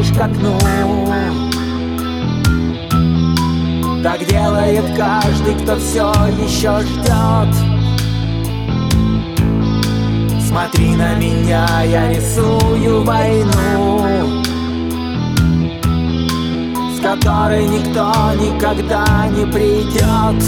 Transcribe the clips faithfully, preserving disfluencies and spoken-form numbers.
подходишь к окну. Так делает каждый, кто все еще ждет. Смотри на меня, я рисую войну, с которой никто никогда не придет.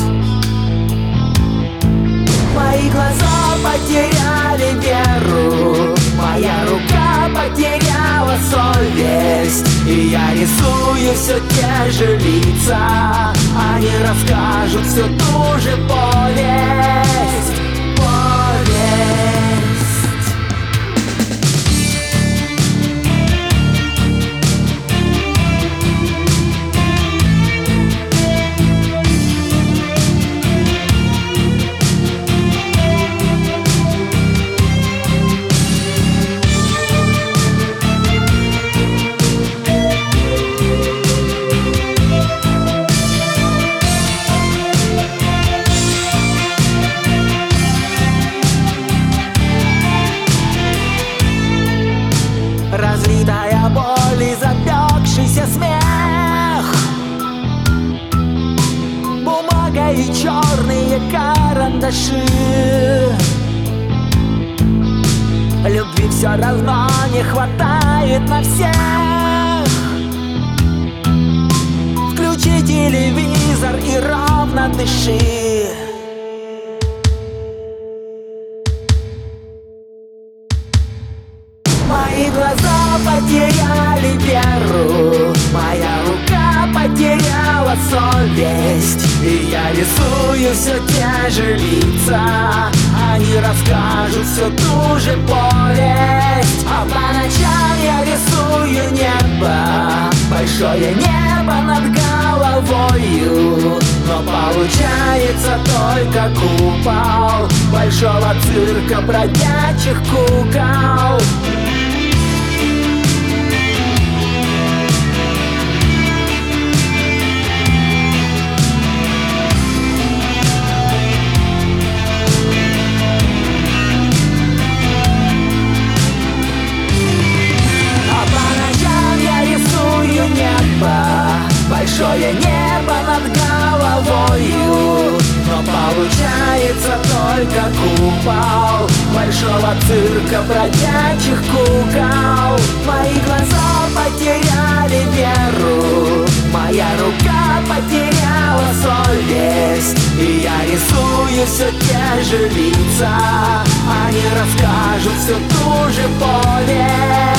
Мои глаза потеряли веру, моя рука потеряла совесть, и я рисую все те же лица. Они расскажут всю ту же повесть, повесть. Разлитая боль и запекшийся смех, бумага и черные карандаши. Любви все равно не хватает на всех. Включи телевизор и ровно дыши. Мои глаза потеряли веру, моя рука потеряла совесть, и я рисую все те же лица. Они расскажут всю ту же повесть. А по ночам я рисую небо, большое небо над головою, но получается только купол большого цирка бродячих кукол. Большое небо над головою, но получается только купол большого цирка бродячих кукол. Мои глаза потеряли веру, моя рука потеряла совесть, и я рисую все те же лица. Они расскажут всю ту же повесть.